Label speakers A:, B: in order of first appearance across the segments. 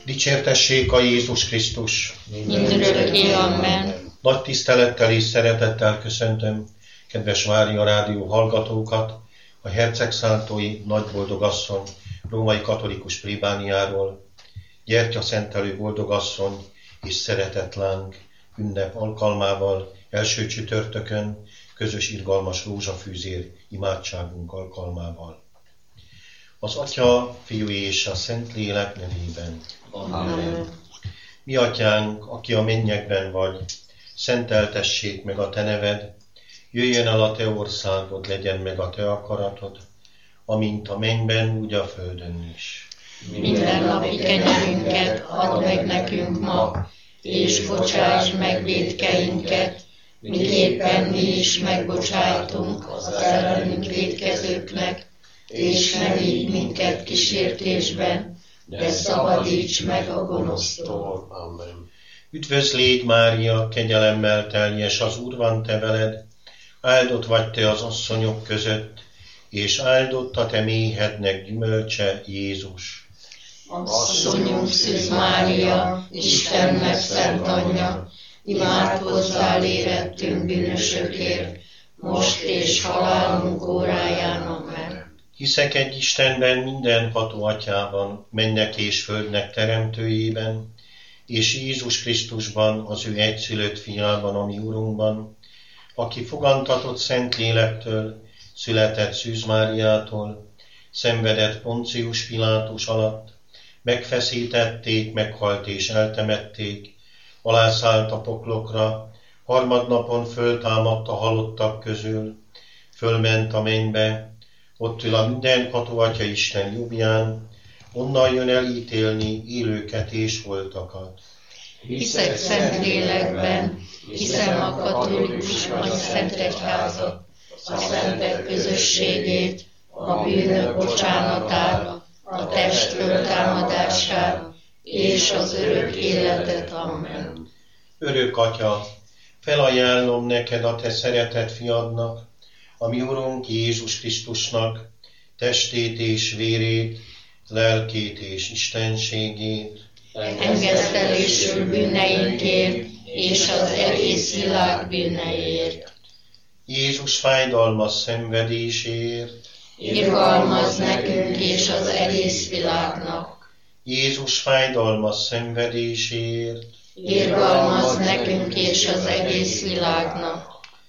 A: Dicsértessék a Jézus Krisztus!
B: Mindörökké, amen.
A: Nagy tisztelettel és szeretettel köszöntöm kedves Mária Rádió hallgatókat a Hercegszántói Nagyboldogasszony római katolikus plébániáról, gyertyaszentelő boldogasszony és szeretetláng ünnep alkalmával első csütörtökön közös irgalmas rózsafűzér imádságunk alkalmával. Az Atya, Fiú és a Szentlélek nevében.
B: Amen.
A: Mi Atyánk, aki a mennyekben vagy, szenteltessék meg a Te neved, jöjjön el a Te országod, legyen meg a Te akaratod, amint a mennyben, úgy a földön is.
B: Minden napi kenyerünket add meg nekünk ma, és bocsáss meg vétkeinket, miképpen mi is megbocsájtunk az ellenünk vétkezőknek, és ne vigy minket kísértésben, de szabadíts meg a gonosztól.
C: Amen.
A: Üdvözl légy, Mária, kegyelemmel teljes, az Úr van te veled, áldott vagy te az asszonyok között, és áldott a te méhednek gyümölcse, Jézus.
B: Asszonyunk Szűz Mária, Istennek szent anyja, imádkozzál érettünk bűnösökért, most és halálunk óráján. Amen.
A: Hiszek egy Istenben, mindenható Atyában, mennek és földnek teremtőjében, és Jézus Krisztusban, az ő egyszülött fiában, a mi Urunkban, aki fogantatott Szentlélektől, született Szűz Máriától, szenvedett Poncius Pilátus alatt, megfeszítették, meghalt és eltemették, alászállt a poklokra, harmadnapon föltámadt a halottak közül, fölment a mennybe, ott ül a mindenható Atya Isten jobbján, onnan jön elítélni élőket és holtakat.
B: Hiszek Szentlélekben, hiszem a katolikus nagyszentegyházat, a szentek közösségét, a bűnök bocsánatát, a test föltámadását és az örök életet. Amen.
A: Örök Atya, felajánlom neked a te szeretett fiadnak, a mi Urunk Jézus Krisztusnak, testét és vérét, lelkét és istenségét,
B: Engesztelésül bűneinkért és az egész világ bűneiért.
A: Jézus fájdalmas szenvedéséért,
B: Irgalmazz nekünk és az egész világnak.
A: Jézus fájdalmas szenvedéséért,
B: Irgalmazz nekünk és az egész világnak.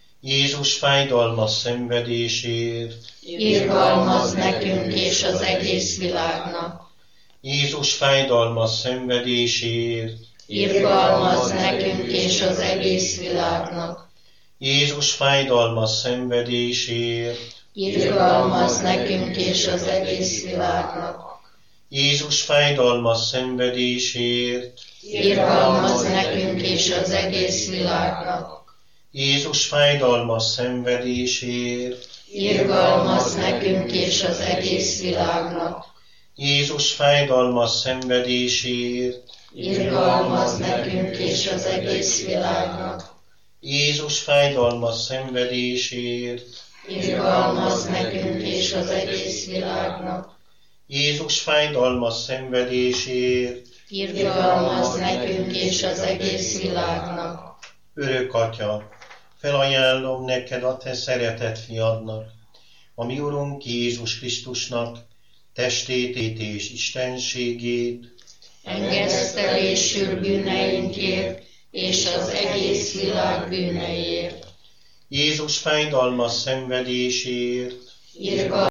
A: Jézus fájdalmas szenvedéséért,
B: Irgalmazz nekünk és az egész világnak.
A: Jézus fájdalmas szenvedéséért,
B: Irgalmazz nekünk és az egész világnak.
A: Jézus fájdalmas szenvedéséért,
B: Irgalmazz nekünk és az egész világnak.
A: Jézus fájdalmas szenvedéséért,
B: Irgalmazz nekünk és az egész világnak.
A: Jézus fájdalmas szenvedéséért,
B: Irgalmazz nekünk és az egész világnak.
A: Jézus fájdalmas szenvedéséért,
B: Irgalmazz nekünk és az egész világnak.
A: Jézus fájdalmas szenvedéséért,
B: Irgalmazz nekünk és az egész világnak.
A: Jézus fájdalmas szenvedéséért,
B: Irgalmazz nekünk és az egész világnak.
A: Örök Atya, felajánlom neked a te szeretett fiadnak, a mi Urunk Jézus Krisztusnak, testét és istenségét,
B: Engesztelésül bűneinkért és az egész világ bűneiért.
A: Jézus fájdalmas szenvedéséért,
B: Irgalmazz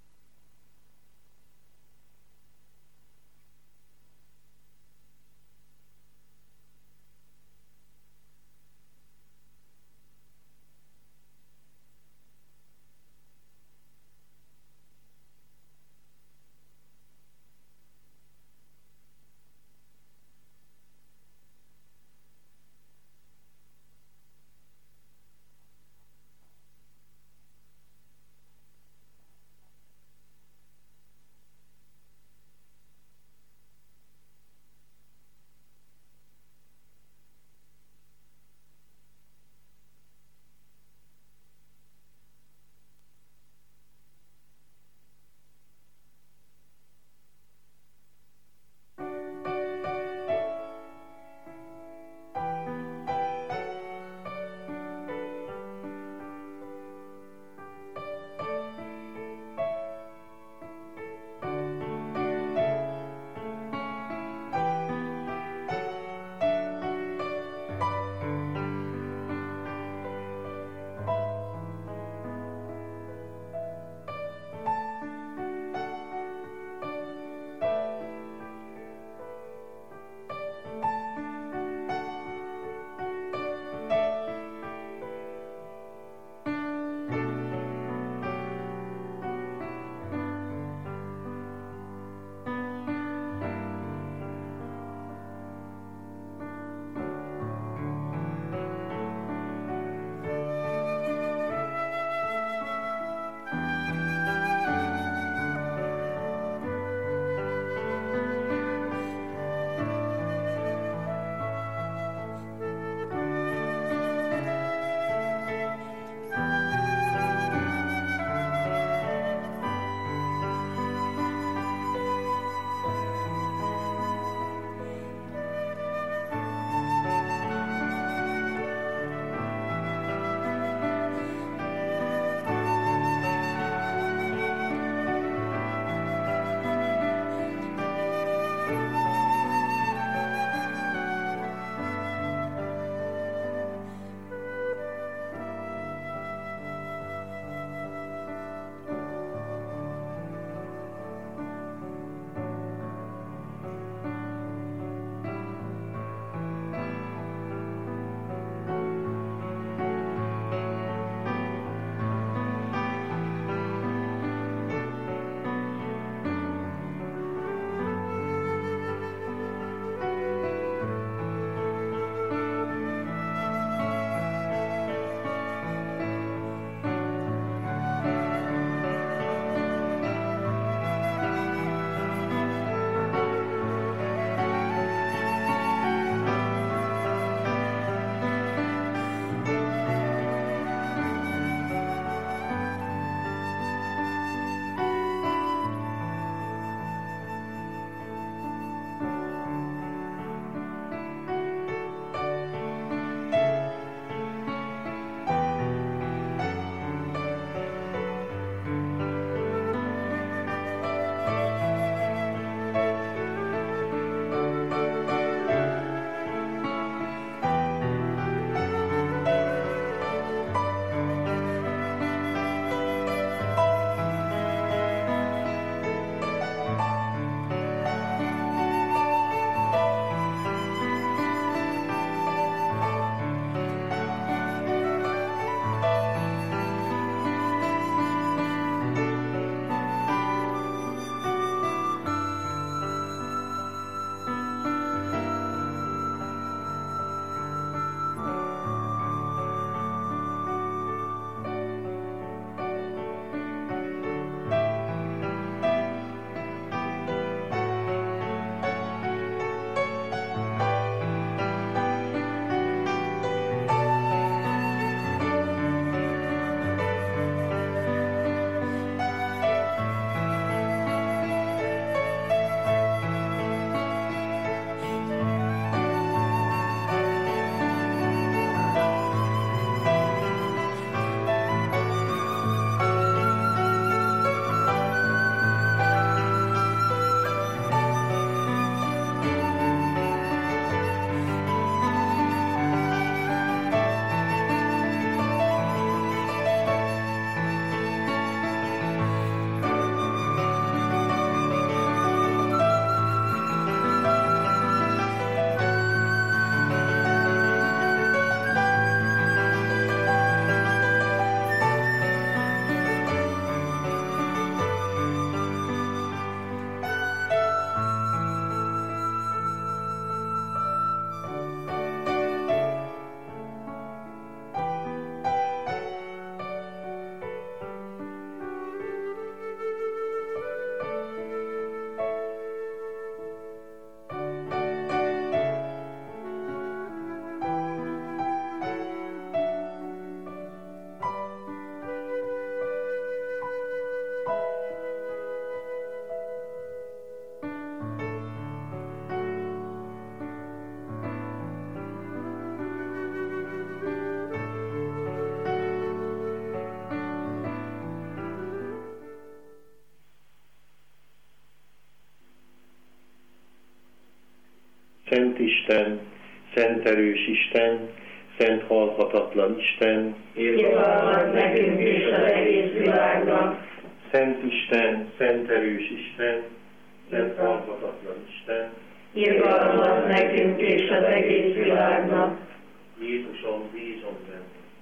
A: Szent Isten, szent erős Isten, szent halhatatlan Isten,
B: irgalmaz nekünk és az egész világnak.
A: Szent Isten, szent erős Isten, szent halhatatlan Isten,
B: irgalmaz nekünk és az egész világnak.
A: Jézusom, bízom benne.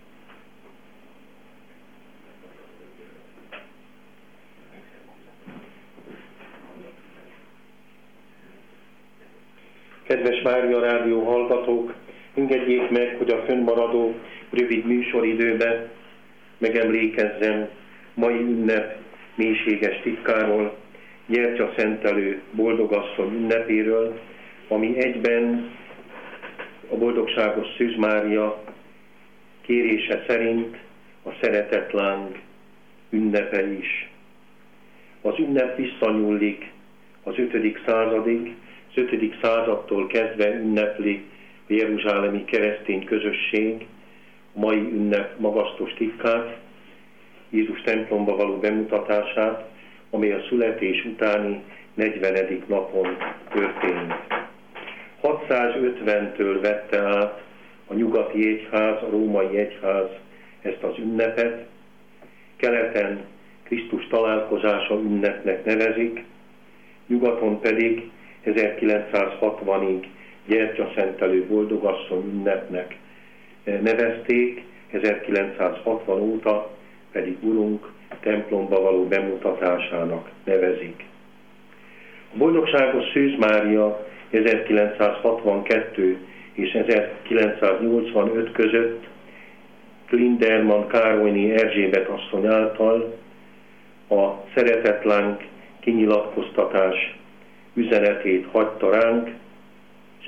A: Kedves Mária Rádió hallgatók, engedjék meg, hogy a fönnmaradó rövid műsoridőben megemlékezzem mai ünnep mélységes titkáról, Gyertya szentelő boldogasszony ünnepéről, ami egyben a boldogságos Szűz Mária kérése szerint a szeretetláng ünnepe is. Az ünnep visszanyúlik az 5. századig, az 5. századtól kezdve ünnepli a jeruzsálemi keresztény közösség a mai ünnep magasztos titkát, Jézus templomba való bemutatását, amely a születés utáni 40. napon történt. 650-től vette át a nyugati egyház, a római egyház ezt az ünnepet, keleten Krisztus találkozása ünnepnek nevezik, nyugaton pedig 1960-ig Gyertyaszentelő boldogasszony ünnepnek nevezték, 1960 óta pedig Urunk templomba való bemutatásának nevezik. A boldogságos Szűz Mária 1962 és 1985 között Klinderman Károlyné Erzsébet asszony által a szeretetláng kinyilatkoztatás üzenetét hagyta ránk, és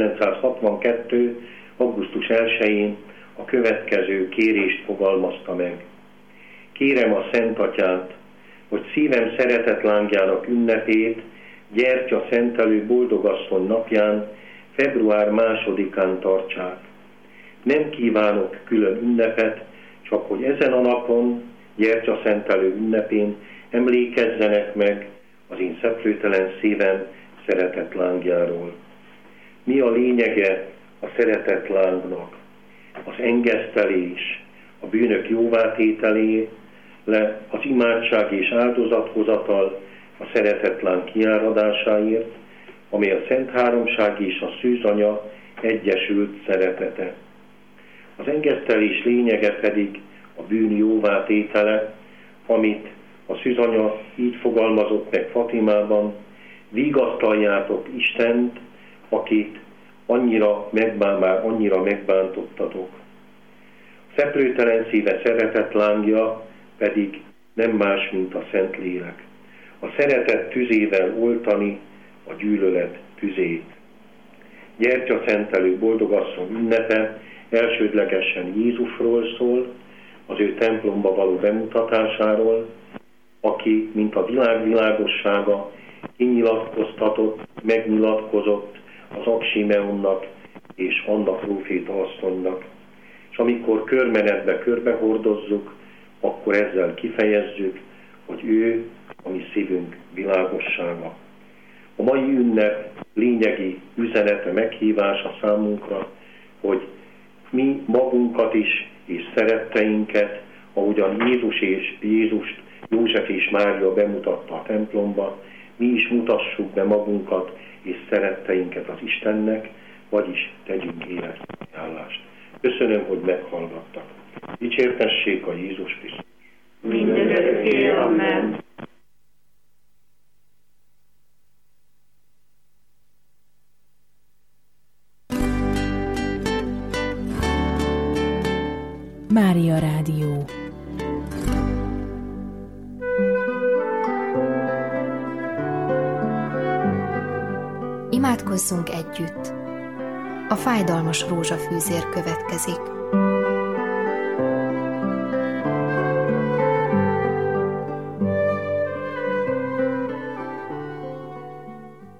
A: 1962. augusztus 1-én a következő kérést fogalmazta meg. Kérem a Szent Atyát, hogy szívem szeretetlángjának ünnepét Gyertya szentelő boldogasszony napján, február 2-án tartsák. Nem kívánok külön ünnepet, csak hogy ezen a napon, Gyertya szentelő ünnepén emlékezzenek meg az én szeplőtelen szívem szeretetlángjáról. Mi a lényege a szeretetlángnak? Az engesztelés, a bűnök jóvátételé, az imádság és áldozathozatal a szeretetláng kiáradásáért, amely a Szent Háromság és a Szűz Anya egyesült szeretete. Az engesztelés lényege pedig a bűn jóvátétele, amit a Szűz Anya így fogalmazott meg Fatimában: vigasztaljátok Istent, akit már annyira megbántottatok. A szeplőtelen szíve szeretetlángja pedig nem más, mint a Szentlélek. A szeretet tüzével oltani a gyűlölet tüzét. Gyertya szentelő boldogasszony ünnepe elsődlegesen Jézusról szól, az ő templomba való bemutatásáról, aki, mint a világ világossága, kinyilatkoztatott, megnyilatkozott az Aksimeonnak és Anna próféta asszonynak. És amikor körmenetbe körbehordozzuk, akkor ezzel kifejezzük, hogy ő a mi szívünk világossága. A mai ünnep lényegi üzenete, meghívása számunkra, hogy mi magunkat is és szeretteinket, ahogyan Jézust József és Mária bemutatta a templomba, mi is mutassuk be magunkat és szeretteinket az Istennek, vagyis tegyünk életállást. Köszönöm, hogy meghallgattak. Dicsértessék a Jézus Krisztus.
B: Mindörökké, amen.
C: Mária Rádió. Imádkozzunk együtt. A fájdalmas rózsafűzér következik.